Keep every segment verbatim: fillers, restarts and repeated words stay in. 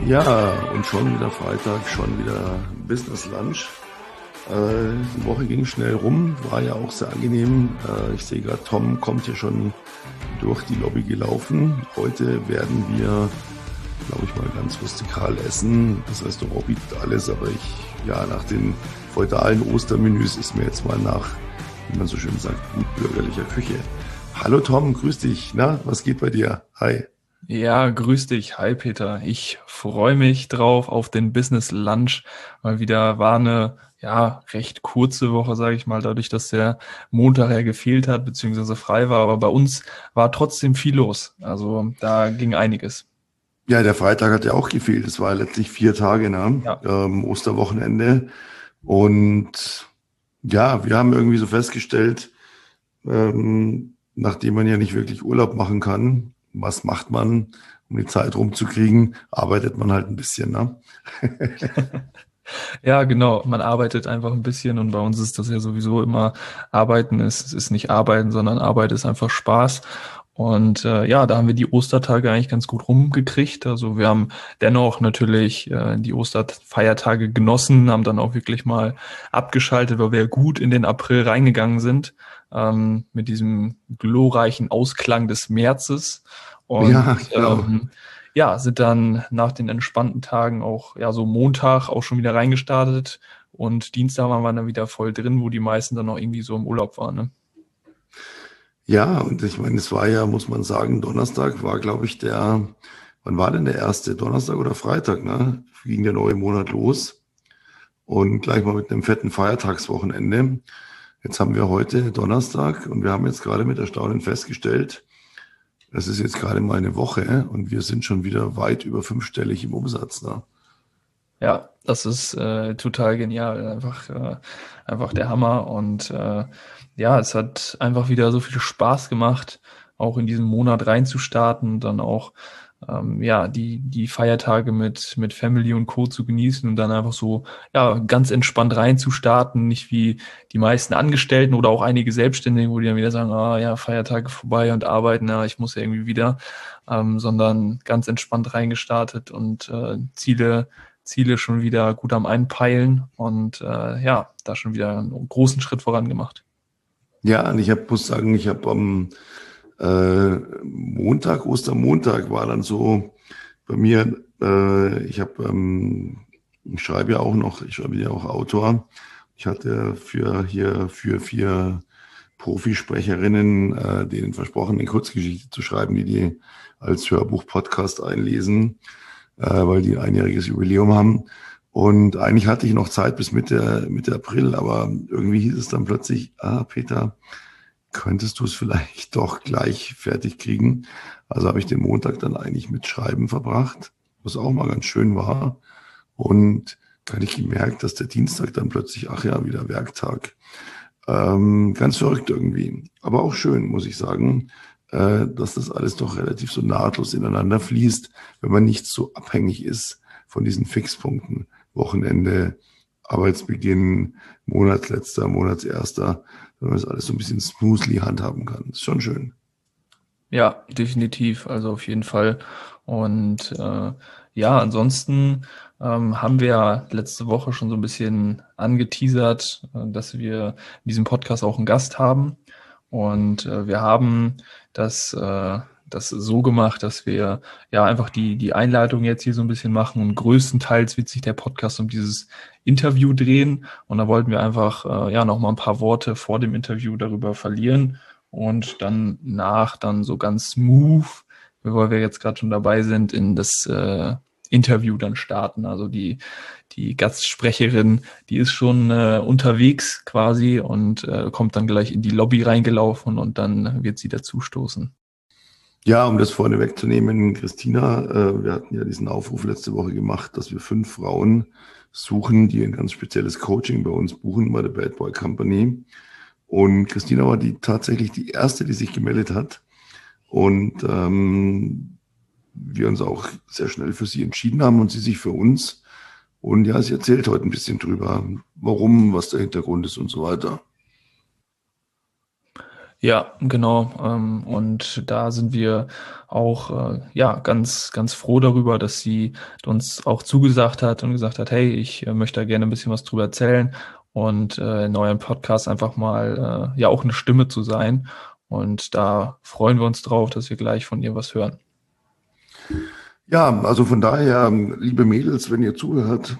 Ja, und schon wieder Freitag, schon wieder Business Lunch. Äh, die Woche ging schnell rum, war ja auch sehr angenehm. Äh, ich sehe gerade, Tom kommt hier schon durch die Lobby gelaufen. Heute werden wir, glaube ich, mal ganz rustikal essen. Das Restaurant bietet alles, aber ich, ja, nach den feudalen Ostermenüs ist mir jetzt mal nach, wie man so schön sagt, gut bürgerlicher Küche. Hallo Tom, grüß dich. Na, was geht bei dir? Hi. Ja, grüß dich. Hi Peter. Ich freue mich drauf auf den Business Lunch. Mal wieder war eine ja recht kurze Woche, sage ich mal, dadurch, dass der Montag ja gefehlt hat, beziehungsweise frei war. Aber bei uns war trotzdem viel los. Also da ging einiges. Ja, der Freitag hat ja auch gefehlt. Es war letztlich vier Tage, ne? Ja. Ähm, Osterwochenende. Und ja, wir haben irgendwie so festgestellt, ähm, nachdem man ja nicht wirklich Urlaub machen kann, was macht man, um die Zeit rumzukriegen? Arbeitet man halt ein bisschen, ne? Ja, genau. Man arbeitet einfach ein bisschen und bei uns ist das ja sowieso immer Arbeiten ist, es ist nicht Arbeiten, sondern Arbeit ist einfach Spaß. Und äh, ja, da haben wir die Ostertage eigentlich ganz gut rumgekriegt. Also wir haben dennoch natürlich äh, die Osterfeiertage genossen, haben dann auch wirklich mal abgeschaltet, weil wir ja gut in den April reingegangen sind, ähm, mit diesem glorreichen Ausklang des Märzes. Und Ja, genau. ähm, ja, sind dann nach den entspannten Tagen auch, ja, so Montag auch schon wieder reingestartet und Dienstag waren wir dann wieder voll drin, wo die meisten dann noch irgendwie so im Urlaub waren, ne? Ja, und ich meine, es war ja, muss man sagen, Donnerstag war, glaube ich, der, wann war denn der erste? Donnerstag oder Freitag, ne? Ging der neue Monat los und gleich mal mit einem fetten Feiertagswochenende. Jetzt haben wir heute Donnerstag und wir haben jetzt gerade mit Erstaunen festgestellt, das ist jetzt gerade mal eine Woche und wir sind schon wieder weit über fünfstellig im Umsatz, ne? Ja, das ist äh, total genial, einfach, äh, einfach der Hammer und äh, ja, es hat einfach wieder so viel Spaß gemacht, auch in diesen Monat reinzustarten, dann auch ähm, ja die die Feiertage mit mit Family und Co. zu genießen und dann einfach so ja ganz entspannt reinzustarten, nicht wie die meisten Angestellten oder auch einige Selbstständige, wo die dann wieder sagen, ah ja, Feiertage vorbei und arbeiten, ja, ich muss ja irgendwie wieder, ähm, sondern ganz entspannt reingestartet und äh, Ziele Ziele schon wieder gut am Einpeilen und äh, ja, da schon wieder einen großen Schritt voran gemacht. Ja, und ich hab, muss sagen, ich habe am äh, Montag, Ostermontag war dann so bei mir, äh, ich habe, ähm, ich schreibe ja auch noch, ich schreibe ja auch Autor. Ich hatte für hier für vier Profisprecherinnen äh, denen versprochen, eine Kurzgeschichte zu schreiben, die die als Hörbuch-Podcast einlesen, äh, weil die ein einjähriges Jubiläum haben. Und eigentlich hatte ich noch Zeit bis Mitte, Mitte April, aber irgendwie hieß es dann plötzlich, ah, Peter, könntest du es vielleicht doch gleich fertig kriegen? Also habe ich den Montag dann eigentlich mit Schreiben verbracht, was auch mal ganz schön war. Und kann ich gemerkt, dass der Dienstag dann plötzlich, ach ja, wieder Werktag. Ähm, ganz verrückt irgendwie. Aber auch schön, muss ich sagen, äh, dass das alles doch relativ so nahtlos ineinander fließt, wenn man nicht so abhängig ist von diesen Fixpunkten. Wochenende, Arbeitsbeginn, Monatsletzter, Monatserster, wenn man das alles so ein bisschen smoothly handhaben kann. Ist schon schön. Ja, definitiv, also auf jeden Fall. Und äh, ja, ansonsten ähm, haben wir ja letzte Woche schon so ein bisschen angeteasert, äh, dass wir in diesem Podcast auch einen Gast haben. Und äh, wir haben das, äh, das so gemacht, dass wir ja einfach die, die Einleitung jetzt hier so ein bisschen machen und größtenteils wird sich der Podcast um dieses Interview drehen. Und da wollten wir einfach äh, ja noch mal ein paar Worte vor dem Interview darüber verlieren und dann nach dann so ganz smooth, weil wir jetzt gerade schon dabei sind, in das äh, Interview dann starten. Also die die Gastsprecherin, die ist schon äh, unterwegs quasi und äh, kommt dann gleich in die Lobby reingelaufen und dann wird sie dazustoßen. Ja, um das vorne wegzunehmen, Christina, äh, wir hatten ja diesen Aufruf letzte Woche gemacht, dass wir fünf Frauen suchen, die ein ganz spezielles Coaching bei uns buchen, bei der Bad Boy Company. Und Christina war die tatsächlich die erste, die sich gemeldet hat. Und ähm, wir uns auch sehr schnell für sie entschieden haben und sie sich für uns. Und ja, sie erzählt heute ein bisschen drüber, warum, was der Hintergrund ist und so weiter. Ja, genau. Ähm, und da sind wir auch äh, ja ganz, ganz froh darüber, dass sie uns auch zugesagt hat und gesagt hat, hey, ich äh, möchte da gerne ein bisschen was drüber erzählen und äh, in eurem Podcast einfach mal äh, ja auch eine Stimme zu sein. Und da freuen wir uns drauf, dass wir gleich von ihr was hören. Ja, also von daher, liebe Mädels, wenn ihr zuhört,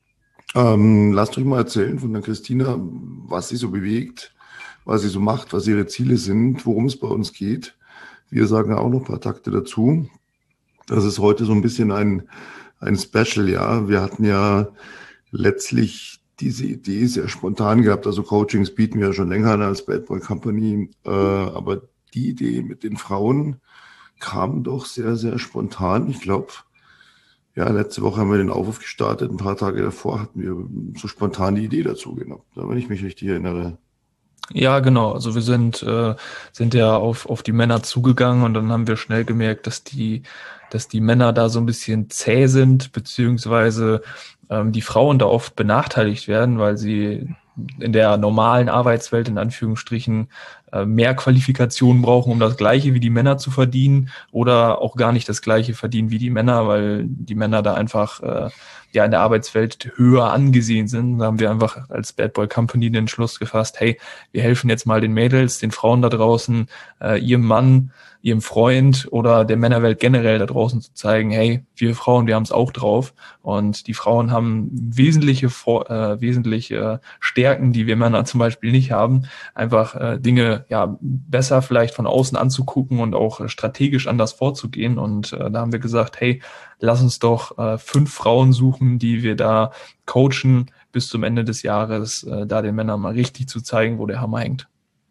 ähm, lasst euch mal erzählen von der Christina, was sie so bewegt, was sie so macht, was ihre Ziele sind, worum es bei uns geht. Wir sagen auch noch ein paar Takte dazu. Das ist heute so ein bisschen ein, ein Special, ja. Wir hatten ja letztlich diese Idee sehr spontan gehabt. Also Coachings bieten wir ja schon länger an als Bad Boy Company. Äh, aber die Idee mit den Frauen kam doch sehr, sehr spontan. Ich glaube, ja, letzte Woche haben wir den Aufruf gestartet. Ein paar Tage davor hatten wir so spontan die Idee dazu gehabt, wenn ich mich richtig erinnere. Ja, genau. Also wir sind, äh, sind ja auf, auf die Männer zugegangen und dann haben wir schnell gemerkt, dass die, dass die Männer da so ein bisschen zäh sind, beziehungsweise ähm, die Frauen da oft benachteiligt werden, weil sie in der normalen Arbeitswelt in Anführungsstrichen äh, mehr Qualifikationen brauchen, um das Gleiche wie die Männer zu verdienen oder auch gar nicht das Gleiche verdienen wie die Männer, weil die Männer da einfach äh, ja in der Arbeitswelt höher angesehen sind. Da haben wir einfach als Bad Boy Company den Entschluss gefasst, hey, wir helfen jetzt mal den Mädels, den Frauen da draußen, äh, ihrem Mann, ihrem Freund oder der Männerwelt generell da draußen zu zeigen, hey, wir Frauen, wir haben es auch drauf und die Frauen haben wesentliche Vor äh, wesentliche Stärken, die wir Männer zum Beispiel nicht haben, einfach äh, Dinge ja besser vielleicht von außen anzugucken und auch äh, strategisch anders vorzugehen und äh, da haben wir gesagt, hey, lass uns doch äh, fünf Frauen suchen, die wir da coachen, bis zum Ende des Jahres, äh, da den Männern mal richtig zu zeigen, wo der Hammer hängt.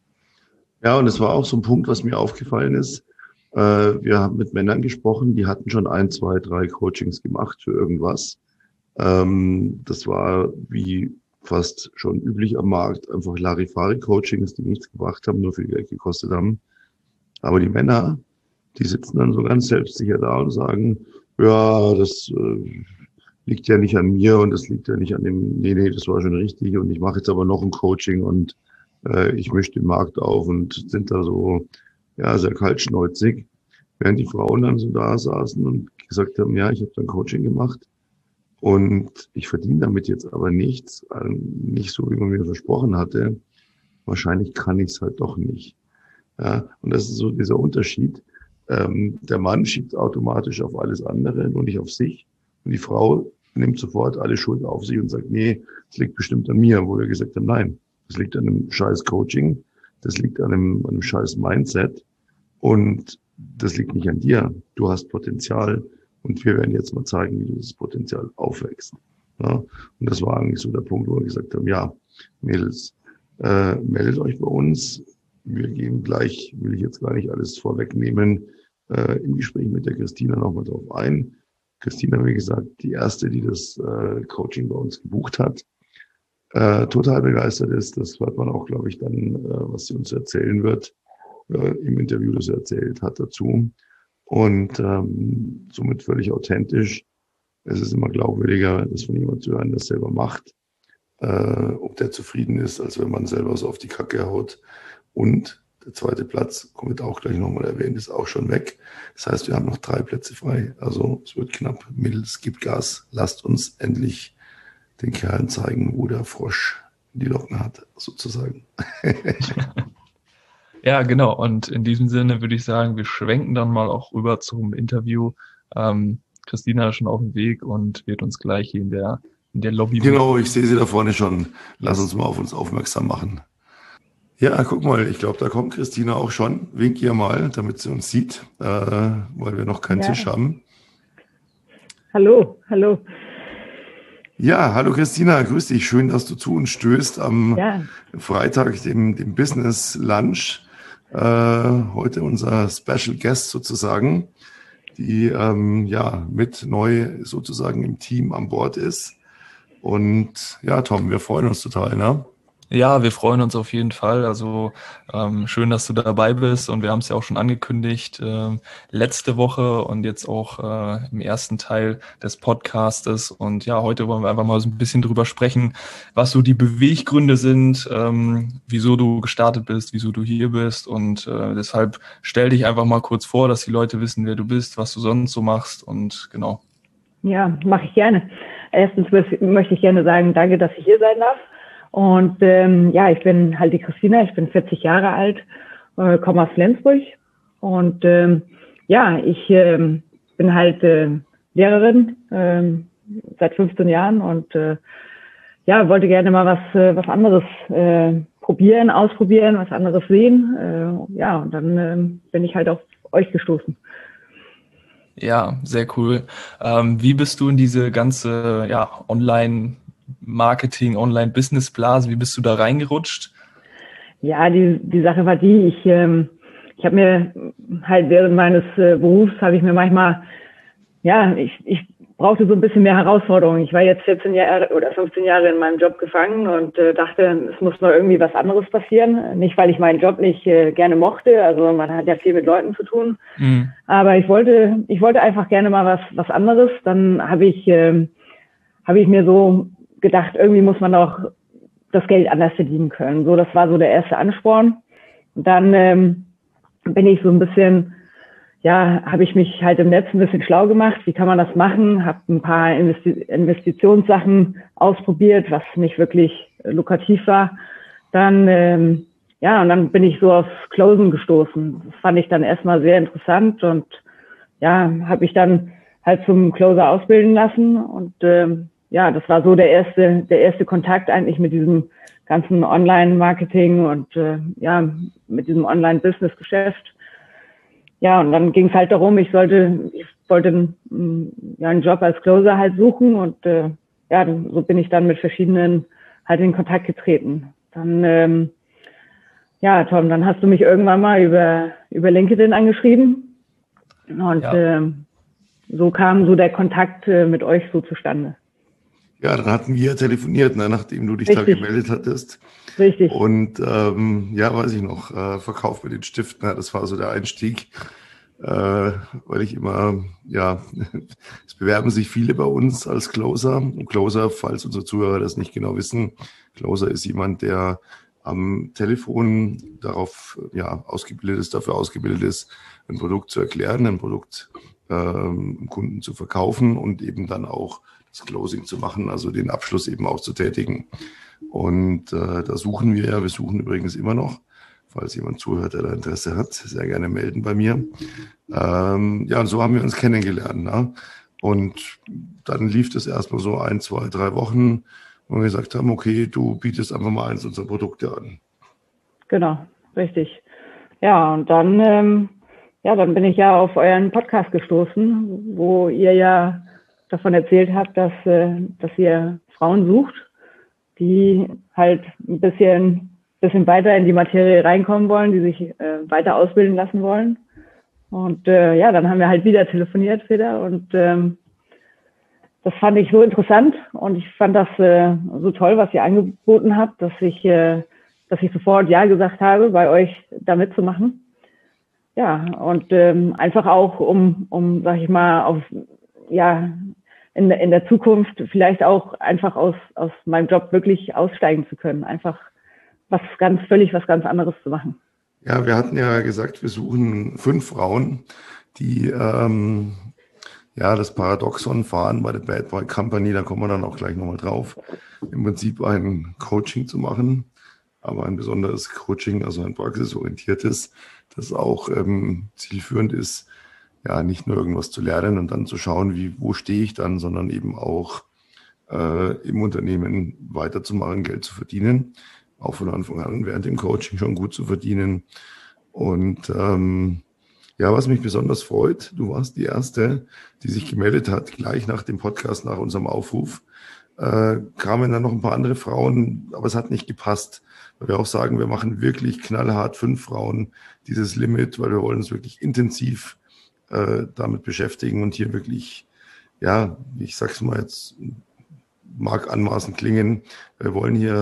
Ja, und es war auch so ein Punkt, was mir aufgefallen ist. Äh, wir haben mit Männern gesprochen, die hatten schon ein, zwei, drei Coachings gemacht für irgendwas. Ähm, das war wie fast schon üblich am Markt, einfach Larifari-Coachings, die nichts gebracht haben, nur viel Geld gekostet haben. Aber die Männer, die sitzen dann so ganz selbstsicher da und sagen, ja, das äh, liegt ja nicht an mir und das liegt ja nicht an dem, nee, nee, das war schon richtig und ich mache jetzt aber noch ein Coaching und äh, ich mische den Markt auf und sind da so, ja, sehr kaltschnäuzig. Während die Frauen dann so da saßen und gesagt haben, ja, ich habe dann Coaching gemacht und ich verdiene damit jetzt aber nichts, äh, nicht so, wie man mir versprochen hatte. Wahrscheinlich kann ich es halt doch nicht. Ja, und das ist so dieser Unterschied. Ähm, der Mann schiebt automatisch auf alles andere, nur nicht auf sich. Und die Frau nimmt sofort alle Schuld auf sich und sagt, nee, das liegt bestimmt an mir, wo wir gesagt haben, nein, das liegt an einem scheiß Coaching, das liegt an einem, an einem scheiß Mindset und das liegt nicht an dir. Du hast Potenzial und wir werden jetzt mal zeigen, wie du dieses Potenzial aufwächst. Ja, und das war eigentlich so der Punkt, wo wir gesagt haben, ja, Mädels, äh, meldet euch bei uns. Wir gehen gleich, will ich jetzt gar nicht alles vorwegnehmen, äh, im Gespräch mit der Christina nochmal drauf ein. Christina, wie gesagt, die erste, die das äh, Coaching bei uns gebucht hat, äh, total begeistert ist. Das hört man auch, glaube ich, dann, äh, was sie uns erzählen wird, äh, im Interview, das er erzählt hat dazu. Und ähm, somit völlig authentisch. Es ist immer glaubwürdiger, das von jemandem zu hören, das selber macht, äh, ob der zufrieden ist, als wenn man selber so auf die Kacke haut. Und der zweite Platz, wird auch gleich nochmal erwähnt, ist auch schon weg. Das heißt, wir haben noch drei Plätze frei. Also es wird knapp. Mädels, gibt Gas. Lasst uns endlich den Kerlen zeigen, wo der Frosch die Locken hat, sozusagen. Ja, genau. Und in diesem Sinne würde ich sagen, wir schwenken dann mal auch rüber zum Interview. Ähm, Christina ist schon auf dem Weg und wird uns gleich hier in der, in der Lobby. Genau, ich sehe sie da vorne schon. Lass Yes. uns mal auf uns aufmerksam machen. Ja, guck mal, ich glaube, da kommt Christina auch schon. Wink ihr mal, damit sie uns sieht, äh, weil wir noch keinen Ja. Tisch haben. Hallo, hallo. Ja, hallo Christina, grüß dich. Schön, dass du zu uns stößt am Ja, Freitag, dem, dem Business Lunch. Äh, heute unser Special Guest sozusagen, die ähm, ja mit neu sozusagen im Team an Bord ist. Und ja, Tom, wir freuen uns total, ne? Ja, wir freuen uns auf jeden Fall. Also ähm, schön, dass du dabei bist und wir haben es ja auch schon angekündigt ähm, letzte Woche und jetzt auch äh, im ersten Teil des Podcastes. Und ja, heute wollen wir einfach mal so ein bisschen drüber sprechen, was so die Beweggründe sind, ähm, wieso du gestartet bist, wieso du hier bist. Und äh, deshalb stell dich einfach mal kurz vor, dass die Leute wissen, wer du bist, was du sonst so machst und genau. Ja, mache ich gerne. Erstens möchte ich gerne sagen, danke, dass ich hier sein darf. Und ähm, ja, ich bin halt die Christina, ich bin vierzig Jahre alt, äh, komme aus Flensburg und ähm, ja, ich ähm, bin halt äh, Lehrerin ähm, seit fünfzehn Jahren und äh, ja, wollte gerne mal was äh, was anderes äh, probieren, ausprobieren, was anderes sehen. Äh, ja, und dann äh, bin ich halt auf euch gestoßen. Ja, sehr cool. Ähm, wie bist du in diese ganze ja, Online-Marketing, Online-Business-Blase, wie bist du da reingerutscht? Ja, die die Sache war die, ich ähm, ich habe mir halt während meines äh, Berufs habe ich mir manchmal, ja, ich ich brauchte so ein bisschen mehr Herausforderung. Ich war jetzt vierzehn Jahre oder fünfzehn Jahre in meinem Job gefangen und äh, dachte, es muss noch irgendwie was anderes passieren. Nicht, weil ich meinen Job nicht äh, gerne mochte, also man hat ja viel mit Leuten zu tun, mhm. aber ich wollte ich wollte einfach gerne mal was was anderes. Dann habe ich äh, habe ich mir so gedacht, irgendwie muss man auch das Geld anders verdienen können. So, das war so der erste Ansporn. Und dann ähm, bin ich so ein bisschen, ja, habe ich mich halt im Netz ein bisschen schlau gemacht. Wie kann man das machen? Habe ein paar Investi- Investitionssachen ausprobiert, was nicht wirklich äh, lukrativ war. Dann, ähm, ja, und dann bin ich so aufs Closen gestoßen. Das fand ich dann erstmal sehr interessant und ja, habe ich dann halt zum Closer ausbilden lassen und ähm, ja, das war so der erste, der erste Kontakt eigentlich mit diesem ganzen Online-Marketing und äh, ja, mit diesem Online-Business-Geschäft. Ja, und dann ging es halt darum, ich sollte, ich wollte ja, einen Job als Closer halt suchen und äh, ja, so bin ich dann mit verschiedenen halt in Kontakt getreten. Dann, ähm, ja, Tom, dann hast du mich irgendwann mal über über LinkedIn angeschrieben und ja. äh, so kam so der Kontakt äh, mit euch so zustande. Ja, dann hatten wir telefoniert, ne, nachdem du dich Richtig. da gemeldet hattest. Richtig. Und ähm, ja, weiß ich noch, äh, Verkauf mit den Stiften, ja, das war so der Einstieg, äh, weil ich immer, ja, es bewerben sich viele bei uns als Closer. Und Closer, falls unsere Zuhörer das nicht genau wissen, Closer ist jemand, der am Telefon darauf ja, ausgebildet ist, dafür ausgebildet ist, ein Produkt zu erklären, ein Produkt ähm, Kunden zu verkaufen und eben dann auch das Closing zu machen, also den Abschluss eben auch zu tätigen. Und äh, da suchen wir ja, wir suchen übrigens immer noch, falls jemand zuhört, der da Interesse hat, sehr gerne melden bei mir. Ähm, ja, und so haben wir uns kennengelernt. Ne? Und dann lief das erstmal so ein, zwei, drei Wochen, wo wir gesagt haben, okay, du bietest einfach mal eins unserer Produkte an. Genau, richtig. Ja, und dann, ähm, ja, dann bin ich ja auf euren Podcast gestoßen, wo ihr ja davon erzählt habt, dass, äh, dass ihr Frauen sucht, die halt ein bisschen, bisschen weiter in die Materie reinkommen wollen, die sich äh, weiter ausbilden lassen wollen. Und äh, ja, dann haben wir halt wieder telefoniert wieder und ähm, das fand ich so interessant und ich fand das äh, so toll, was ihr angeboten habt, dass ich, äh, dass ich sofort Ja gesagt habe, bei euch da mitzumachen. Ja, und ähm, einfach auch, um, um, sag ich mal, auf, ja, in, in der Zukunft vielleicht auch einfach aus, aus meinem Job wirklich aussteigen zu können. Einfach was ganz, völlig was ganz anderes zu machen. Ja, wir hatten ja gesagt, wir suchen fünf Frauen, die ähm, ja das Paradoxon fahren bei der Bad Boy Company, da kommen wir dann auch gleich nochmal drauf, im Prinzip ein Coaching zu machen, aber ein besonderes Coaching, also ein praxisorientiertes, das auch ähm, zielführend ist, ja, nicht nur irgendwas zu lernen und dann zu schauen, wie, wo stehe ich dann, sondern eben auch äh, im Unternehmen weiterzumachen, Geld zu verdienen, auch von Anfang an während dem Coaching schon gut zu verdienen. Und ähm, ja, was mich besonders freut, du warst die Erste, die sich gemeldet hat, gleich nach dem Podcast, nach unserem Aufruf, äh, kamen dann noch ein paar andere Frauen, aber es hat nicht gepasst, weil wir auch sagen, wir machen wirklich knallhart fünf Frauen dieses Limit, weil wir wollen uns wirklich intensiv äh, damit beschäftigen und hier wirklich, ja, ich sag's mal jetzt, mag anmaßend klingen, wir wollen hier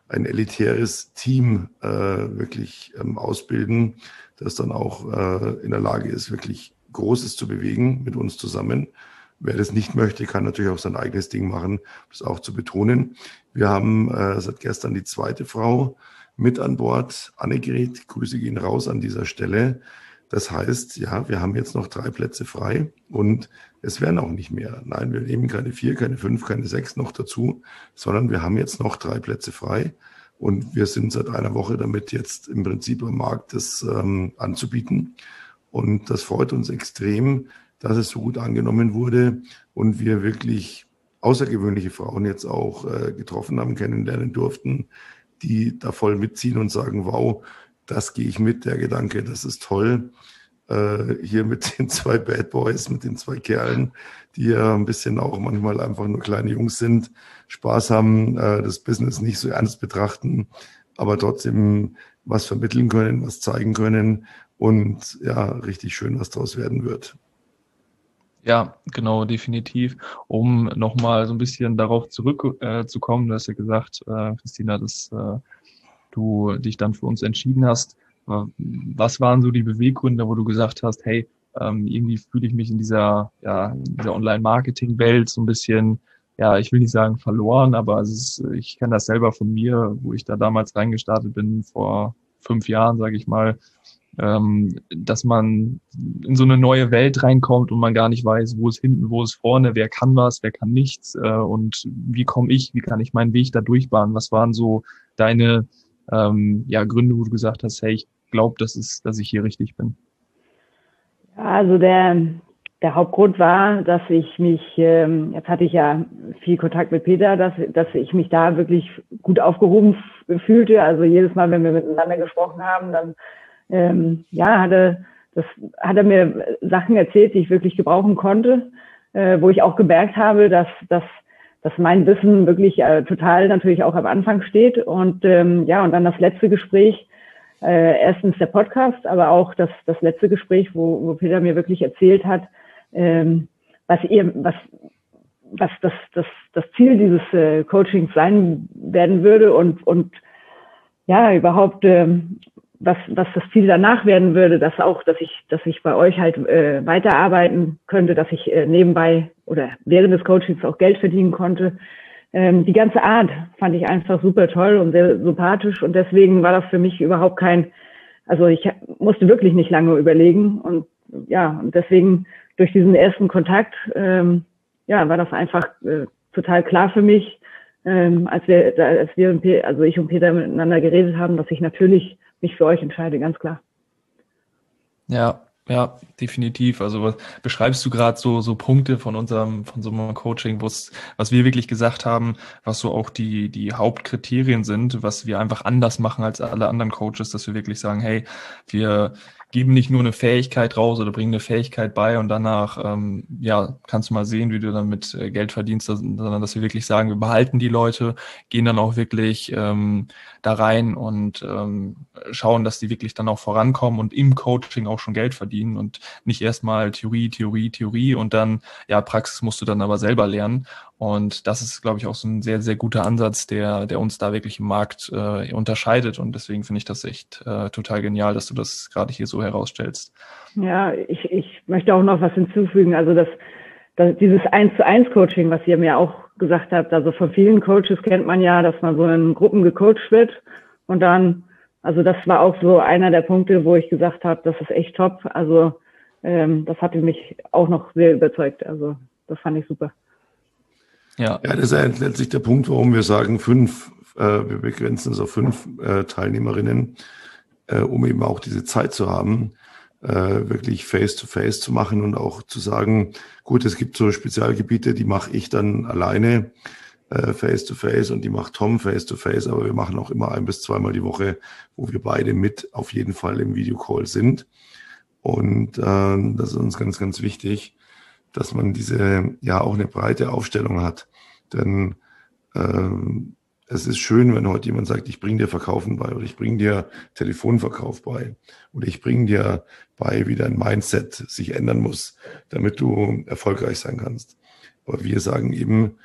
ein elitäres Team äh, wirklich ähm, ausbilden, das dann auch äh, in der Lage ist, wirklich Großes zu bewegen mit uns zusammen. Wer das nicht möchte, kann natürlich auch sein eigenes Ding machen, das auch zu betonen. Wir haben äh, seit gestern die zweite Frau mit an Bord, Annegret. Grüße gehen raus an dieser Stelle. Das heißt, ja, wir haben jetzt noch drei Plätze frei und es werden auch nicht mehr. Nein, wir nehmen keine vier, keine fünf, keine sechs noch dazu, sondern wir haben jetzt noch drei Plätze frei und wir sind seit einer Woche damit jetzt im Prinzip am Markt, das ähm, anzubieten. Und das freut uns extrem, dass es so gut angenommen wurde und wir wirklich außergewöhnliche Frauen jetzt auch äh, getroffen haben, kennenlernen durften, die da voll mitziehen und sagen, wow, das gehe ich mit, der Gedanke, das ist toll. Äh, hier mit den zwei Bad Boys, mit den zwei Kerlen, die ja ein bisschen auch manchmal einfach nur kleine Jungs sind, Spaß haben, äh, das Business nicht so ernst betrachten, aber trotzdem was vermitteln können, was zeigen können und ja, richtig schön, was daraus werden wird. Ja, genau, definitiv. Um nochmal so ein bisschen darauf zurückzukommen, äh, zu kommen, du hast ja gesagt, äh, Christina, dass äh, du dich dann für uns entschieden hast. Äh, was waren so die Beweggründe, wo du gesagt hast, hey, ähm, irgendwie fühle ich mich in dieser, ja, in dieser Online-Marketing-Welt so ein bisschen, ja, ich will nicht sagen verloren, aber es ist, ich kenne das selber von mir, wo ich da damals reingestartet bin, vor fünf Jahren, sage ich mal, ähm, dass man in so eine neue Welt reinkommt und man gar nicht weiß, wo ist hinten, wo ist vorne, wer kann was, wer kann nichts äh, und wie komme ich, wie kann ich meinen Weg da durchbahnen? Was waren so deine ähm, ja, Gründe, wo du gesagt hast, hey, ich glaube, das ist, dass ich hier richtig bin? Also der, der Hauptgrund war, dass ich mich, ähm, jetzt hatte ich ja viel Kontakt mit Peter, dass, dass ich mich da wirklich gut aufgehoben fühlte. Also jedes Mal, wenn wir miteinander gesprochen haben, dann ähm, ja, hatte, das, hat er mir Sachen erzählt, die ich wirklich gebrauchen konnte, äh, wo ich auch gemerkt habe, dass, dass, dass mein Wissen wirklich äh, total natürlich auch am Anfang steht. Und ähm, ja, und dann das letzte Gespräch, äh, erstens der Podcast, aber auch das, das letzte Gespräch, wo, wo Peter mir wirklich erzählt hat, ähm, was ihr, was, was das, das, das Ziel dieses äh, Coachings sein werden würde und, und ja, überhaupt, ähm, was, was das Ziel danach werden würde, dass auch, dass ich, dass ich bei euch halt äh, weiterarbeiten könnte, dass ich äh, nebenbei oder während des Coachings auch Geld verdienen konnte. Ähm, die ganze Art fand ich einfach super toll und sehr sympathisch und deswegen war das für mich überhaupt kein, also ich musste wirklich nicht lange überlegen und ja, und deswegen durch diesen ersten Kontakt, ähm, ja, war das einfach äh, total klar für mich, ähm, als wir, als wir, und Pe- also ich und Peter miteinander geredet haben, dass ich natürlich mich für euch entscheide, ganz klar. Ja, ja, definitiv. Also was beschreibst du gerade so so Punkte von unserem von so einem Coaching, wo's, was wir wirklich gesagt haben, was so auch die die Hauptkriterien sind, was wir einfach anders machen als alle anderen Coaches, dass wir wirklich sagen, hey, wir geben nicht nur eine Fähigkeit raus oder bringen eine Fähigkeit bei und danach ähm, ja kannst du mal sehen, wie du damit äh, Geld verdienst, sondern dass wir wirklich sagen, wir behalten die Leute, gehen dann auch wirklich ähm, da rein und ähm, schauen, dass die wirklich dann auch vorankommen und im Coaching auch schon Geld verdienen und nicht erstmal Theorie, Theorie, Theorie und dann, ja, Praxis musst du dann aber selber lernen. Und das ist, glaube ich, auch so ein sehr, sehr guter Ansatz, der, der uns da wirklich im Markt äh, unterscheidet. Und deswegen finde ich das echt äh, total genial, dass du das gerade hier so herausstellst. Ja, ich, ich möchte auch noch was hinzufügen. Also das, das dieses eins zu eins Coaching, was ihr mir auch gesagt habt, also von vielen Coaches kennt man ja, dass man so in Gruppen gecoacht wird und dann, also das war auch so einer der Punkte, wo ich gesagt habe, das ist echt top. Also ähm, das hatte mich auch noch sehr überzeugt. Also das fand ich super. Ja, ja, das ist letztlich der Punkt, warum wir sagen, fünf, äh, wir begrenzen es auf fünf äh, Teilnehmerinnen, äh, um eben auch diese Zeit zu haben, äh, wirklich face-to-face zu machen und auch zu sagen, gut, es gibt so Spezialgebiete, die mache ich dann alleine äh, face-to-face und die macht Tom face-to-face, aber wir machen auch immer ein bis zweimal die Woche, wo wir beide mit auf jeden Fall im Videocall sind. Und äh, das ist uns ganz, ganz wichtig, dass man diese, ja, auch eine breite Aufstellung hat. Denn ähm, es ist schön, wenn heute jemand sagt, ich bringe dir Verkaufen bei oder ich bringe dir Telefonverkauf bei oder ich bringe dir bei, wie dein Mindset sich ändern muss, damit du erfolgreich sein kannst. Aber wir sagen eben,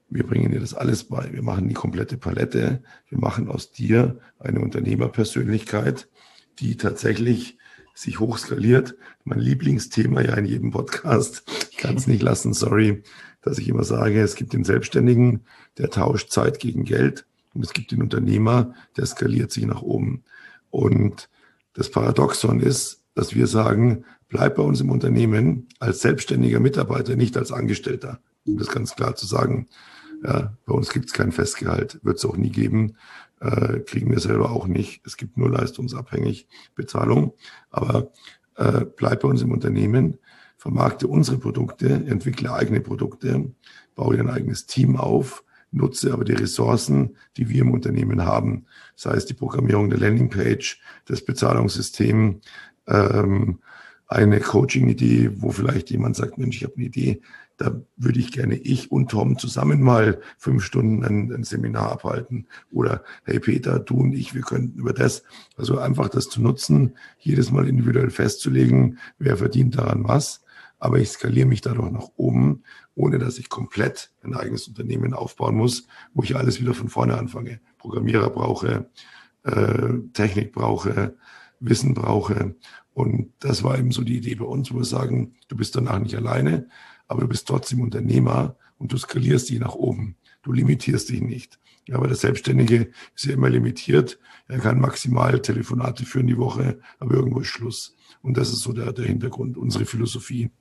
Wir bringen dir das alles bei. Wir machen die komplette Palette. Wir machen aus dir eine Unternehmerpersönlichkeit, die tatsächlich sich hochskaliert. Mein Lieblingsthema ja in jedem Podcast. Ich kann es nicht lassen, sorry, dass ich immer sage, es gibt den Selbstständigen, der tauscht Zeit gegen Geld. Und es gibt den Unternehmer, der skaliert sich nach oben. Und das Paradoxon ist, dass wir sagen, bleib bei uns im Unternehmen als selbstständiger Mitarbeiter, nicht als Angestellter. Um das ganz klar zu sagen. Ja, bei uns gibt es kein Festgehalt, wird es auch nie geben, äh, kriegen wir selber auch nicht. Es gibt nur leistungsabhängig Bezahlung. Aber äh, bleib bei uns im Unternehmen, vermarkte unsere Produkte, entwickle eigene Produkte, baue dir ein eigenes Team auf, nutze aber die Ressourcen, die wir im Unternehmen haben. Das heißt, die Programmierung der Landingpage, das Bezahlungssystem, ähm, eine Coaching-Idee, wo vielleicht jemand sagt, Mensch, ich habe eine Idee, da würde ich gerne ich und Tom zusammen mal fünf Stunden ein, ein Seminar abhalten. Oder, hey Peter, du und ich, wir könnten über das, also einfach das zu nutzen, jedes Mal individuell festzulegen, wer verdient daran was. Aber ich skaliere mich dadurch nach oben, ohne dass ich komplett ein eigenes Unternehmen aufbauen muss, wo ich alles wieder von vorne anfange. Programmierer brauche, äh, Technik brauche, Wissen brauche. Und das war eben so die Idee bei uns, wo wir sagen, du bist danach nicht alleine, aber du bist trotzdem Unternehmer und du skalierst dich nach oben. Du limitierst dich nicht. Ja, aber der Selbstständige ist ja immer limitiert. Er kann maximal Telefonate führen die Woche, aber irgendwo ist Schluss. Und das ist so der, der Hintergrund, unsere Philosophie.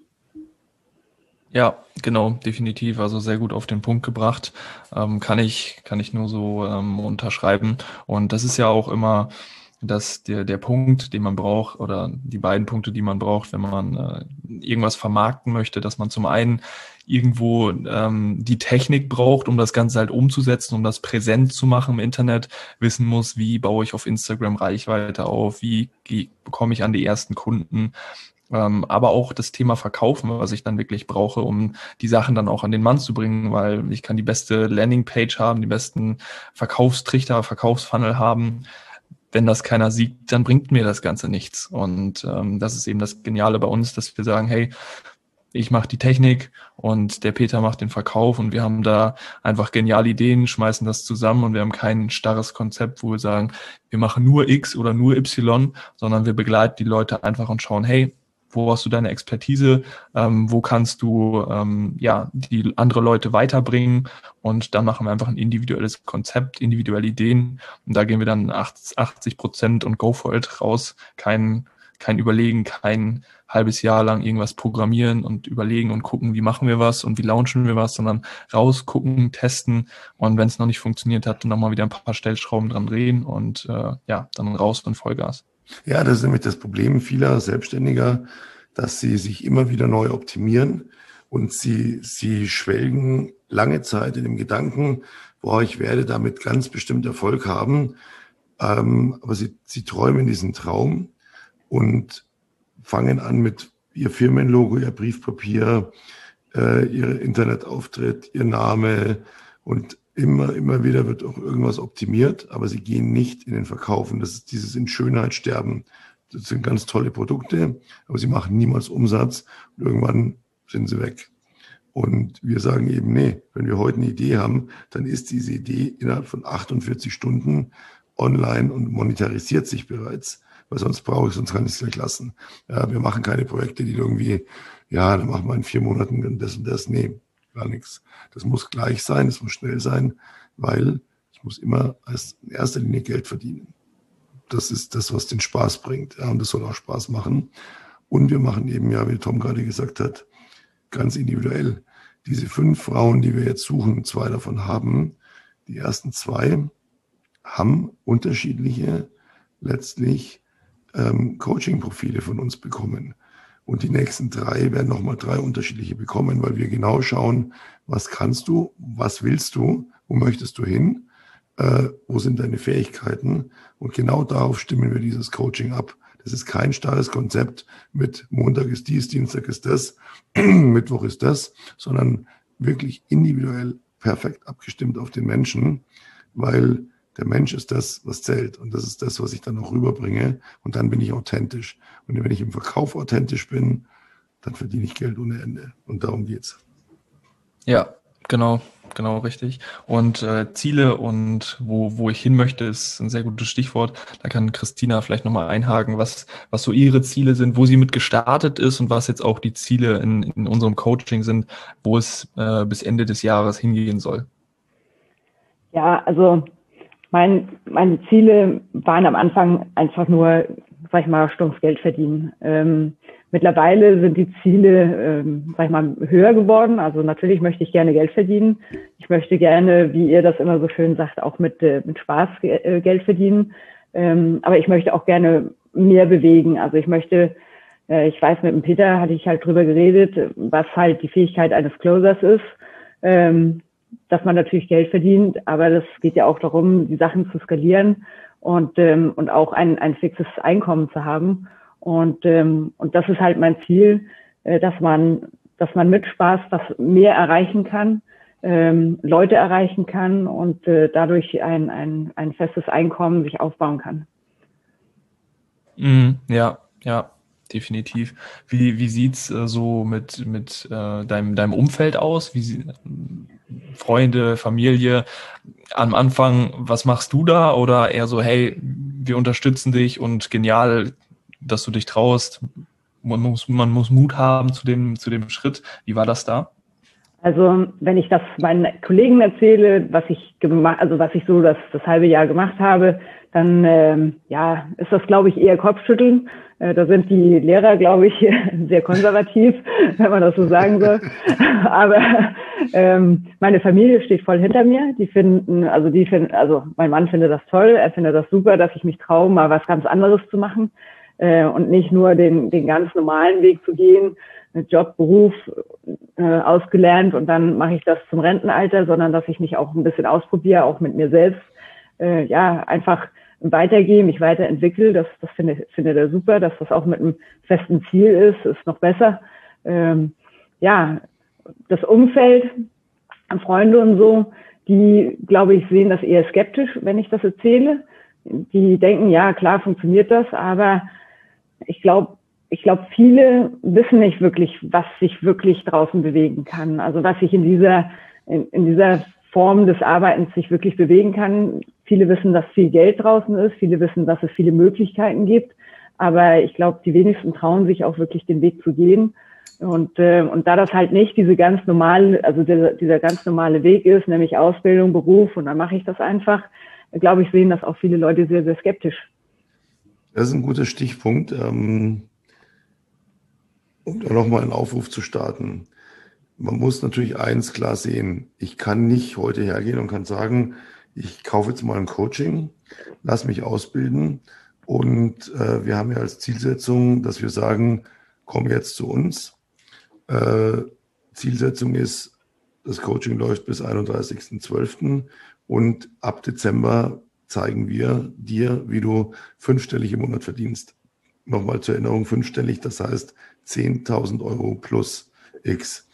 Ja, genau, definitiv. Also sehr gut auf den Punkt gebracht. Ähm, kann ich, kann ich nur so ähm, unterschreiben. Und das ist ja auch immer dass der, der Punkt, den man braucht, oder die beiden Punkte, die man braucht, wenn man äh, irgendwas vermarkten möchte, dass man zum einen irgendwo ähm, die Technik braucht, um das Ganze halt umzusetzen, um das präsent zu machen im Internet, wissen muss, wie baue ich auf Instagram Reichweite auf, wie ge- bekomme ich an die ersten Kunden, ähm, aber auch das Thema Verkaufen, was ich dann wirklich brauche, um die Sachen dann auch an den Mann zu bringen, weil ich kann die beste Landingpage haben, die besten Verkaufstrichter, Verkaufsfunnel haben. Wenn das keiner sieht, dann bringt mir das Ganze nichts. Und ähm, das ist eben das Geniale bei uns, dass wir sagen, hey, ich mache die Technik und der Peter macht den Verkauf und wir haben da einfach geniale Ideen, schmeißen das zusammen und wir haben kein starres Konzept, wo wir sagen, wir machen nur X oder nur Y, sondern wir begleiten die Leute einfach und schauen, hey, wo hast du deine Expertise, ähm, wo kannst du ähm, ja die andere Leute weiterbringen und dann machen wir einfach ein individuelles Konzept, individuelle Ideen und da gehen wir dann achtzig Prozent und go for it raus, kein, kein Überlegen, kein halbes Jahr lang irgendwas programmieren und überlegen und gucken, wie machen wir was und wie launchen wir was, sondern raus, gucken, testen und wenn es noch nicht funktioniert hat, dann nochmal wieder ein paar Stellschrauben dran drehen und äh, ja, dann raus und Vollgas. Ja, das ist nämlich das Problem vieler Selbstständiger, dass sie sich immer wieder neu optimieren und sie, sie schwelgen lange Zeit in dem Gedanken, boah, ich werde damit ganz bestimmt Erfolg haben, ähm, aber sie, sie träumen diesen Traum und fangen an mit ihr Firmenlogo, ihr Briefpapier, äh, ihr Internetauftritt, ihr Name und Immer, immer wieder wird auch irgendwas optimiert, aber sie gehen nicht in den Verkauf. Und das ist dieses in Schönheit sterben. Das sind ganz tolle Produkte, aber sie machen niemals Umsatz und irgendwann sind sie weg. Und wir sagen eben, nee, wenn wir heute eine Idee haben, dann ist diese Idee innerhalb von achtundvierzig Stunden online und monetarisiert sich bereits, weil sonst brauche ich, sonst kann ich es gleich lassen. Ja, wir machen keine Projekte, die irgendwie, ja, dann machen wir in vier Monaten das und das. Nee, gar nichts. Das muss gleich sein, es muss schnell sein, weil ich muss immer als in erster Linie Geld verdienen. Das ist das, was den Spaß bringt. Ja, und das soll auch Spaß machen. Und wir machen eben, ja, wie Tom gerade gesagt hat, ganz individuell. Diese fünf Frauen, die wir jetzt suchen, zwei davon haben, die ersten zwei haben unterschiedliche letztlich ähm, Coaching-Profile von uns bekommen. Und die nächsten drei werden nochmal drei unterschiedliche bekommen, weil wir genau schauen, was kannst du, was willst du, wo möchtest du hin, äh, wo sind deine Fähigkeiten. Und genau darauf stimmen wir dieses Coaching ab. Das ist kein starres Konzept mit Montag ist dies, Dienstag ist das, Mittwoch ist das, sondern wirklich individuell perfekt abgestimmt auf den Menschen, weil der Mensch ist das, was zählt. Und das ist das, was ich dann auch rüberbringe. Und dann bin ich authentisch. Und wenn ich im Verkauf authentisch bin, dann verdiene ich Geld ohne Ende. Und darum geht's. Ja, Genau, genau, richtig. Und äh, Ziele und wo, wo ich hin möchte, ist ein sehr gutes Stichwort. Da kann Christina vielleicht nochmal einhaken, was, was so ihre Ziele sind, wo sie mit gestartet ist und was jetzt auch die Ziele in, in unserem Coaching sind, wo es äh, bis Ende des Jahres hingehen soll. Ja, also mein, meine Ziele waren am Anfang einfach nur, sag ich mal, stumpf Geld verdienen. Ähm, mittlerweile sind die Ziele, ähm, sag ich mal, höher geworden. Also natürlich möchte ich gerne Geld verdienen. Ich möchte gerne, wie ihr das immer so schön sagt, auch mit, äh, mit Spaß äh, Geld verdienen. Ähm, aber ich möchte auch gerne mehr bewegen. Also ich möchte, äh, ich weiß, mit dem Peter hatte ich halt drüber geredet, was halt die Fähigkeit eines Closers ist. Ähm, dass man natürlich Geld verdient, aber das geht ja auch darum, die Sachen zu skalieren und ähm, und auch ein ein fixes Einkommen zu haben. Und ähm, und das ist halt mein Ziel, äh, dass man dass man mit Spaß was mehr erreichen kann, ähm, Leute erreichen kann und äh, dadurch ein ein ein festes Einkommen sich aufbauen kann. Mhm, ja, ja, definitiv. Wie, wie sieht's äh, so mit, mit äh, deinem, deinem Umfeld aus? Wie sie, Freunde, Familie? Am Anfang, was machst du da? Oder eher so, hey, wir unterstützen dich und genial, dass du dich traust. Man muss, man muss Mut haben zu dem, zu dem Schritt. Wie war das da? Also wenn ich das meinen Kollegen erzähle, was ich gemacht, also was ich so das, das halbe Jahr gemacht habe, dann ähm, ja, ist das, glaube ich, eher Kopfschütteln. Äh, da sind die Lehrer, glaube ich, sehr konservativ, wenn man das so sagen soll. Aber ähm, meine Familie steht voll hinter mir. Die finden, also die finden, also mein Mann findet das toll, er findet das super, dass ich mich traue, mal was ganz anderes zu machen äh, und nicht nur den, den ganz normalen Weg zu gehen, Job, Beruf äh, ausgelernt und dann mache ich das zum Rentenalter, sondern dass ich mich auch ein bisschen ausprobiere, auch mit mir selbst, äh, ja, einfach weitergehe, mich weiterentwickle. Das, das finde finde der super, dass das auch mit einem festen Ziel ist, ist noch besser. Ähm, ja, das Umfeld, Freunde und so, die, glaube ich, sehen das eher skeptisch, wenn ich das erzähle. Die denken, ja, klar funktioniert das, aber ich glaube, ich glaube, viele wissen nicht wirklich, was sich wirklich draußen bewegen kann. Also was sich in dieser, in, in dieser Form des Arbeitens sich wirklich bewegen kann. Viele wissen, dass viel Geld draußen ist. Viele wissen, dass es viele Möglichkeiten gibt. Aber ich glaube, die wenigsten trauen sich auch wirklich den Weg zu gehen. Und, äh, und da das halt nicht diese ganz normale, also dieser, dieser ganz normale Weg ist, nämlich Ausbildung, Beruf und dann mache ich das einfach, glaube ich, sehen das auch viele Leute sehr, sehr skeptisch. Das ist ein guter Stichpunkt. Ähm Um da nochmal einen Aufruf zu starten. Man muss natürlich eins klar sehen. Ich kann nicht heute hergehen und kann sagen, ich kaufe jetzt mal ein Coaching, lass mich ausbilden und äh, wir haben ja als Zielsetzung, dass wir sagen, komm jetzt zu uns. Äh, Zielsetzung ist, das Coaching läuft bis einunddreißigsten zwölften und ab Dezember zeigen wir dir, wie du fünfstellig im Monat verdienst. Nochmal zur Erinnerung, fünfstellig, das heißt zehntausend Euro plus X.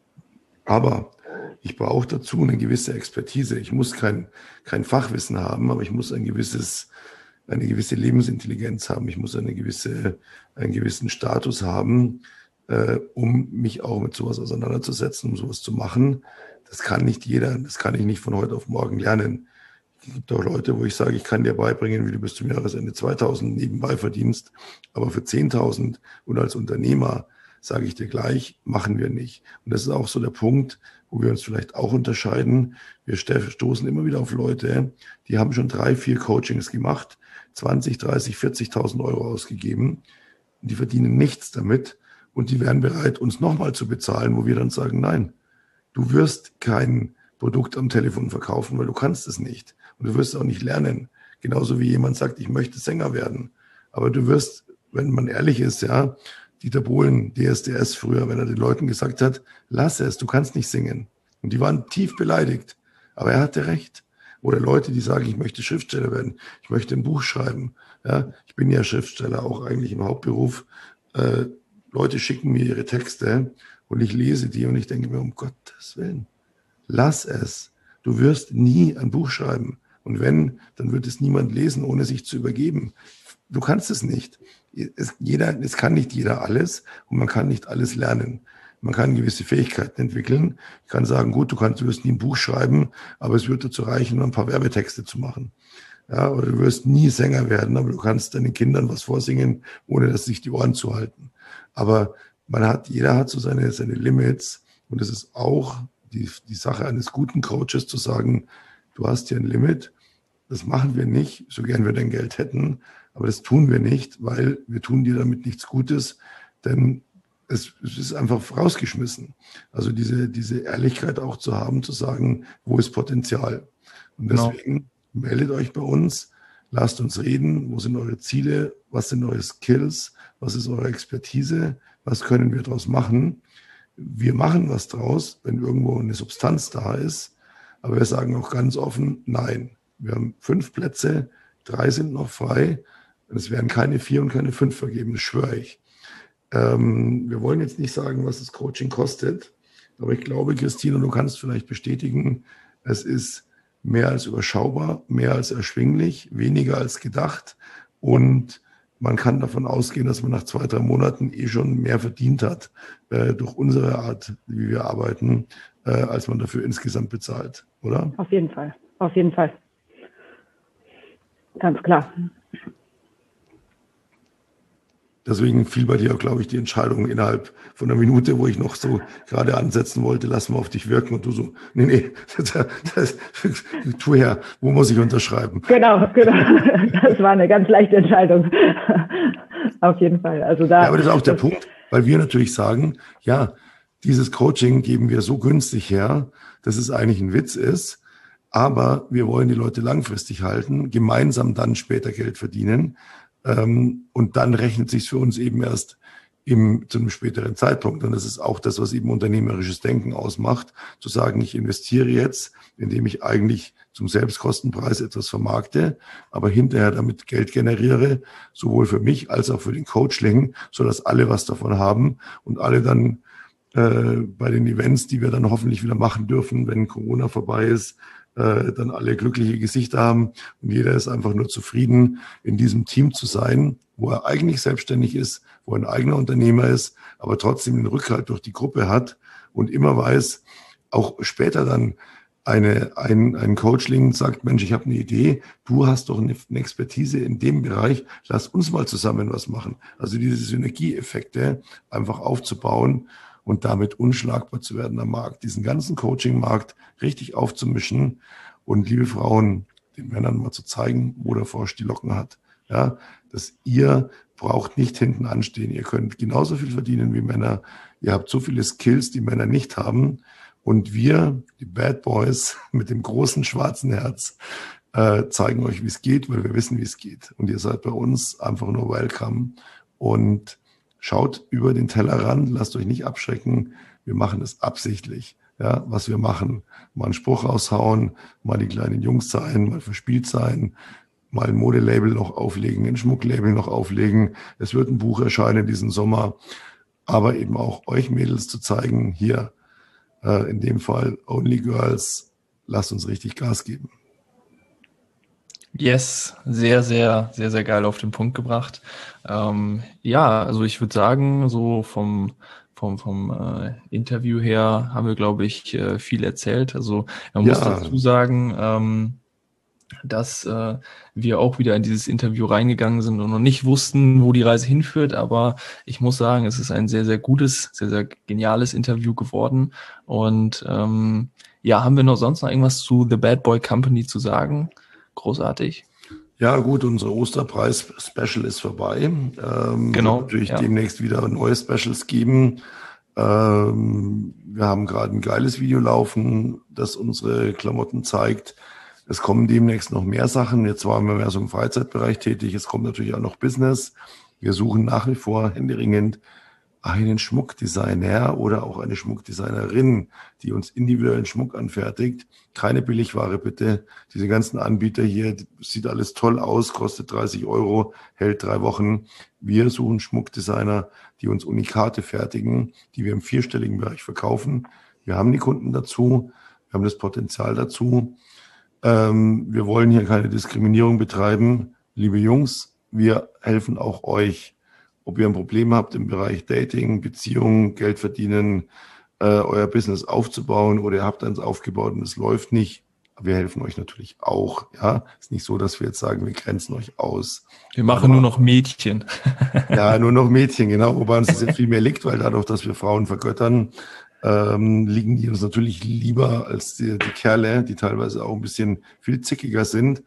Aber ich brauche dazu eine gewisse Expertise. Ich muss kein, kein Fachwissen haben, aber ich muss ein gewisses, eine gewisse Lebensintelligenz haben. Ich muss eine gewisse, einen gewissen Status haben, äh, um mich auch mit sowas auseinanderzusetzen, um sowas zu machen. Das kann nicht jeder, das kann ich nicht von heute auf morgen lernen. Es gibt auch Leute, wo ich sage, ich kann dir beibringen, wie du bis zum Jahresende zweitausend nebenbei verdienst, aber für zehntausend und als Unternehmer sage ich dir gleich, machen wir nicht. Und das ist auch so der Punkt, wo wir uns vielleicht auch unterscheiden. Wir stoßen immer wieder auf Leute, die haben schon drei, vier Coachings gemacht, zwanzig, dreißig, vierzigtausend Euro ausgegeben. Und die verdienen nichts damit und die wären bereit, uns nochmal zu bezahlen, wo wir dann sagen, nein, du wirst kein Produkt am Telefon verkaufen, weil du kannst es nicht. Und du wirst auch nicht lernen. Genauso wie jemand sagt, ich möchte Sänger werden. Aber du wirst, wenn man ehrlich ist, ja, Dieter Bohlen, D S D S früher, wenn er den Leuten gesagt hat, lass es, du kannst nicht singen. Und die waren tief beleidigt. Aber er hatte recht. Oder Leute, die sagen, ich möchte Schriftsteller werden, ich möchte ein Buch schreiben. Ja, ich bin ja Schriftsteller, auch eigentlich im Hauptberuf. Äh, Leute schicken mir ihre Texte und ich lese die und ich denke mir, um Gottes Willen, lass es. Du wirst nie ein Buch schreiben. Und wenn, dann wird es niemand lesen, ohne sich zu übergeben. Du kannst es nicht. Es, jeder, es kann nicht jeder alles und man kann nicht alles lernen. Man kann gewisse Fähigkeiten entwickeln. Ich kann sagen, gut, du kannst, du wirst nie ein Buch schreiben, aber es wird dazu reichen, nur ein paar Werbetexte zu machen. Ja, oder du wirst nie Sänger werden, aber du kannst deinen Kindern was vorsingen, ohne dass sich die Ohren zuhalten. Aber man hat, jeder hat so seine, seine Limits. Und es ist auch die, die Sache eines guten Coaches zu sagen, du hast hier ein Limit. Das machen wir nicht, so gern wir dein Geld hätten. Aber das tun wir nicht, weil wir tun dir damit nichts Gutes, denn es, es ist einfach rausgeschmissen. Also diese, diese Ehrlichkeit auch zu haben, zu sagen, wo ist Potenzial? Und deswegen genau. Meldet euch bei uns, lasst uns reden, wo sind eure Ziele, was sind eure Skills, was ist eure Expertise, was können wir daraus machen. Wir machen was draus, wenn irgendwo eine Substanz da ist, aber wir sagen auch ganz offen, nein. Wir haben fünf Plätze, drei sind noch frei. Es werden keine vier und keine fünf vergeben, das schwöre ich. Ähm, wir wollen jetzt nicht sagen, was das Coaching kostet, aber ich glaube, Christina, du kannst vielleicht bestätigen, es ist mehr als überschaubar, mehr als erschwinglich, weniger als gedacht und man kann davon ausgehen, dass man nach zwei, drei Monaten eh schon mehr verdient hat äh, durch unsere Art, wie wir arbeiten, äh, als man dafür insgesamt bezahlt, oder? Auf jeden Fall, auf jeden Fall. Ganz klar. Deswegen fiel bei dir, glaube ich, die Entscheidung innerhalb von einer Minute, wo ich noch so gerade ansetzen wollte, lass mal auf dich wirken und du so, nee, nee, das, das, tu her, wo muss ich unterschreiben? Genau, genau, das war eine ganz leichte Entscheidung, auf jeden Fall. Also da. Ja, aber das ist auch der Punkt, weil wir natürlich sagen, ja, dieses Coaching geben wir so günstig her, dass es eigentlich ein Witz ist, aber wir wollen die Leute langfristig halten, gemeinsam dann später Geld verdienen. Und dann rechnet sich für uns eben erst im, zu einem späteren Zeitpunkt. Und das ist auch das, was eben unternehmerisches Denken ausmacht, zu sagen, ich investiere jetzt, indem ich eigentlich zum Selbstkostenpreis etwas vermarkte, aber hinterher damit Geld generiere, sowohl für mich als auch für den Coachling, sodass alle was davon haben und alle dann äh, bei den Events, die wir dann hoffentlich wieder machen dürfen, wenn Corona vorbei ist, dann alle glückliche Gesichter haben und jeder ist einfach nur zufrieden, in diesem Team zu sein, wo er eigentlich selbstständig ist, wo er ein eigener Unternehmer ist, aber trotzdem den Rückhalt durch die Gruppe hat und immer weiß, auch später dann eine, ein, ein Coachling sagt, Mensch, ich habe eine Idee, du hast doch eine, eine Expertise in dem Bereich, lass uns mal zusammen was machen. Also diese Synergieeffekte einfach aufzubauen und damit unschlagbar zu werden am Markt, diesen ganzen Coaching-Markt richtig aufzumischen und liebe Frauen, den Männern mal zu zeigen, wo der Frosch die Locken hat. Ja, dass ihr braucht nicht hinten anstehen. Ihr könnt genauso viel verdienen wie Männer. Ihr habt so viele Skills, die Männer nicht haben. Und wir, die Bad Boys mit dem großen schwarzen Herz, äh, zeigen euch, wie es geht, weil wir wissen, wie es geht. Und ihr seid bei uns einfach nur welcome. Und schaut über den Tellerrand, lasst euch nicht abschrecken. Wir machen es absichtlich. Ja, was wir machen. Mal einen Spruch raushauen, mal die kleinen Jungs sein, mal verspielt sein, mal ein Modelabel noch auflegen, ein Schmucklabel noch auflegen. Es wird ein Buch erscheinen diesen Sommer. Aber eben auch euch Mädels zu zeigen, hier äh, in dem Fall Only Girls, lasst uns richtig Gas geben. Yes, sehr, sehr, sehr, sehr geil auf den Punkt gebracht. Ähm, ja, also ich würde sagen, so vom vom vom äh, Interview her haben wir, glaube ich, äh, viel erzählt. Also man muss Ja. dazu sagen, ähm, dass äh, wir auch wieder in dieses Interview reingegangen sind und noch nicht wussten, wo die Reise hinführt. Aber ich muss sagen, es ist ein sehr, sehr gutes, sehr, sehr geniales Interview geworden. Und ähm, ja, haben wir noch sonst noch irgendwas zu The Bad Boy Company zu sagen? Großartig. Ja gut, unser Osterpreis-Special ist vorbei. Ähm, Genau, wird natürlich ja. demnächst wieder neue Specials geben. Ähm, wir haben gerade ein geiles Video laufen, das unsere Klamotten zeigt. Es kommen demnächst noch mehr Sachen. Jetzt waren wir mehr so im Freizeitbereich tätig. Es kommt natürlich auch noch Business. Wir suchen nach wie vor händeringend einen Schmuckdesigner oder auch eine Schmuckdesignerin, die uns individuellen Schmuck anfertigt. Keine Billigware bitte. Diese ganzen Anbieter hier, sieht alles toll aus, kostet dreißig Euro, hält drei Wochen. Wir suchen Schmuckdesigner, die uns Unikate fertigen, die wir im vierstelligen Bereich verkaufen. Wir haben die Kunden dazu, wir haben das Potenzial dazu. Ähm, wir wollen hier keine Diskriminierung betreiben. Liebe Jungs, wir helfen auch euch. ob ihr ein Problem habt im Bereich Dating, Beziehungen, Geld verdienen, äh, euer Business aufzubauen oder ihr habt eins aufgebaut und es läuft nicht. Wir helfen euch natürlich auch. Ja, ist nicht so, dass wir jetzt sagen, wir grenzen euch aus. Wir machen Aber, nur noch Mädchen. Ja, nur noch Mädchen, genau. Wobei uns das ja viel mehr liegt, weil dadurch, dass wir Frauen vergöttern, ähm, liegen die uns natürlich lieber als die, die Kerle, die teilweise auch ein bisschen viel zickiger sind.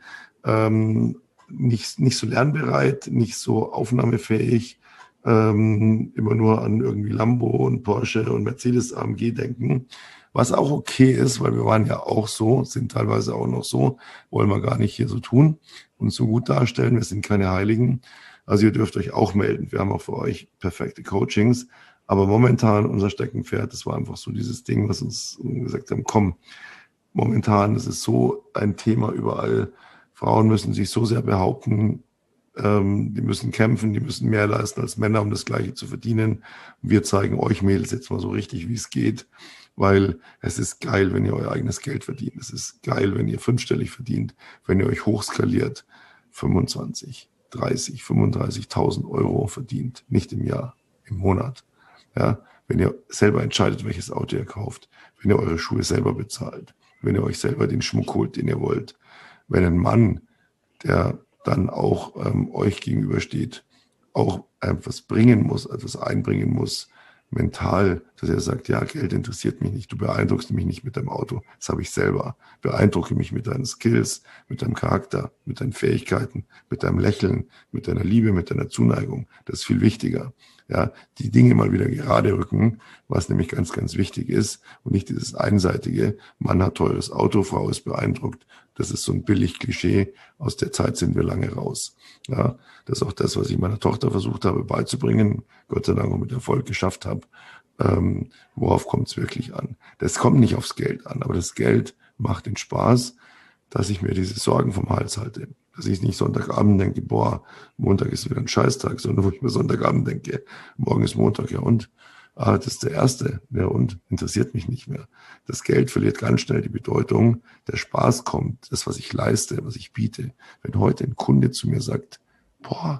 Ähm, nicht, nicht so lernbereit, nicht so aufnahmefähig, ähm, immer nur an irgendwie Lambo und Porsche und Mercedes A M G denken. Was auch okay ist, weil wir waren ja auch so, sind teilweise auch noch so, wollen wir gar nicht hier so tun und so gut darstellen. Wir sind keine Heiligen. Also ihr dürft euch auch melden. Wir haben auch für euch perfekte Coachings. Aber momentan unser Steckenpferd, das war einfach so dieses Ding, was uns gesagt haben, komm, momentan ist es so ein Thema überall. Frauen müssen sich so sehr behaupten, ähm, die müssen kämpfen, die müssen mehr leisten als Männer, um das Gleiche zu verdienen. Und wir zeigen euch Mädels jetzt mal so richtig, wie es geht. Weil es ist geil, wenn ihr euer eigenes Geld verdient. Es ist geil, wenn ihr fünfstellig verdient, wenn ihr euch hochskaliert, fünfundzwanzig, dreißig, fünfunddreißigtausend Euro verdient, nicht im Jahr, im Monat. Ja, wenn ihr selber entscheidet, welches Auto ihr kauft, wenn ihr eure Schuhe selber bezahlt, wenn ihr euch selber den Schmuck holt, den ihr wollt, wenn ein Mann, der dann auch ähm, euch gegenübersteht, auch etwas bringen muss, etwas einbringen muss, mental, dass er sagt, ja, Geld interessiert mich nicht, du beeindruckst mich nicht mit deinem Auto, das habe ich selber. Beeindrucke mich mit deinen Skills, mit deinem Charakter, mit deinen Fähigkeiten, mit deinem Lächeln, mit deiner Liebe, mit deiner Zuneigung. Das ist viel wichtiger. Ja, die Dinge mal wieder gerade rücken, was nämlich ganz, ganz wichtig ist und nicht dieses einseitige, Mann hat teures Auto, Frau ist beeindruckt. Das ist so ein billig Klischee. Aus der Zeit sind wir lange raus. Ja, das ist auch das, was ich meiner Tochter versucht habe beizubringen, Gott sei Dank auch mit Erfolg geschafft habe. Ähm, worauf kommt es wirklich an? Das kommt nicht aufs Geld an, aber das Geld macht den Spaß, dass ich mir diese Sorgen vom Hals halte. Dass ich nicht Sonntagabend denke, boah, Montag ist wieder ein Scheißtag, sondern wo ich mir Sonntagabend denke, morgen ist Montag, ja und? Ah, das ist der erste, ja und? Interessiert mich nicht mehr. Das Geld verliert ganz schnell die Bedeutung, der Spaß kommt, das, was ich leiste, was ich biete. Wenn heute ein Kunde zu mir sagt, boah,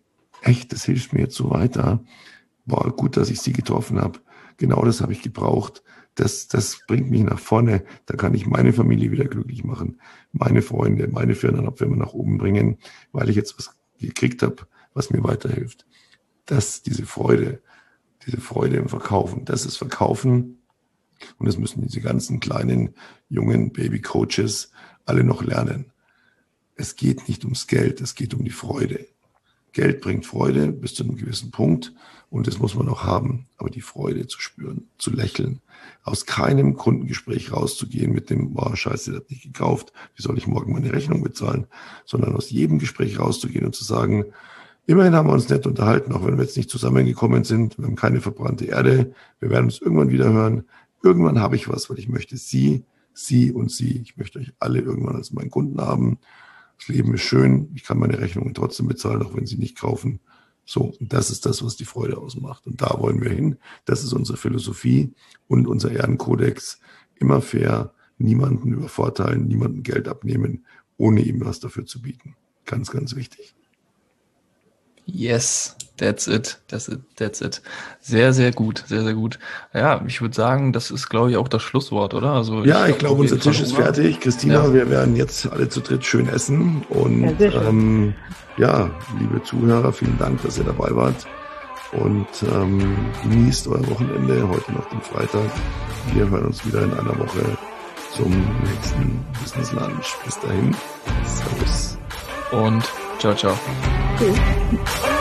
echt, das hilft mir jetzt so weiter, boah, gut, dass ich Sie getroffen habe, genau das habe ich gebraucht, das, das bringt mich nach vorne, da kann ich meine Familie wieder glücklich machen, meine Freunde, meine Firmenabwärme nach oben bringen, weil ich jetzt was gekriegt habe, was mir weiterhilft. Das, diese Freude, diese Freude im Verkaufen, das ist Verkaufen und das müssen diese ganzen kleinen, jungen Baby-Coaches alle noch lernen. Es geht nicht ums Geld, es geht um die Freude. Geld bringt Freude bis zu einem gewissen Punkt und das muss man auch haben. Aber die Freude zu spüren, zu lächeln, aus keinem Kundengespräch rauszugehen mit dem, boah, scheiße, der hat nicht gekauft, wie soll ich morgen meine Rechnung bezahlen, sondern aus jedem Gespräch rauszugehen und zu sagen, immerhin haben wir uns nett unterhalten, auch wenn wir jetzt nicht zusammengekommen sind, wir haben keine verbrannte Erde, wir werden uns irgendwann wieder hören, irgendwann habe ich was, weil ich möchte Sie, Sie und Sie, ich möchte euch alle irgendwann als meinen Kunden haben. Das Leben ist schön, ich kann meine Rechnungen trotzdem bezahlen, auch wenn sie nicht kaufen. So, und das ist das, was die Freude ausmacht. Und da wollen wir hin. Das ist unsere Philosophie und unser Ehrenkodex. Immer fair, niemanden übervorteilen, niemanden Geld abnehmen, ohne ihm was dafür zu bieten. Ganz, ganz wichtig. Yes, that's it, that's it, that's it. Sehr, sehr gut, sehr, sehr gut. Ja, ich würde sagen, das ist, glaube ich, auch das Schlusswort, oder? Also ja, ich, ich glaube, unser Tisch ist fertig. Christina, ja. Wir werden jetzt alle zu dritt schön essen. Und ja, ähm, ja, liebe Zuhörer, vielen Dank, dass ihr dabei wart. Und ähm, genießt euer Wochenende, heute noch den Freitag. Wir hören uns wieder in einer Woche zum nächsten Business Lunch. Bis dahin, Servus. Und ciao, ciao. Tschüss.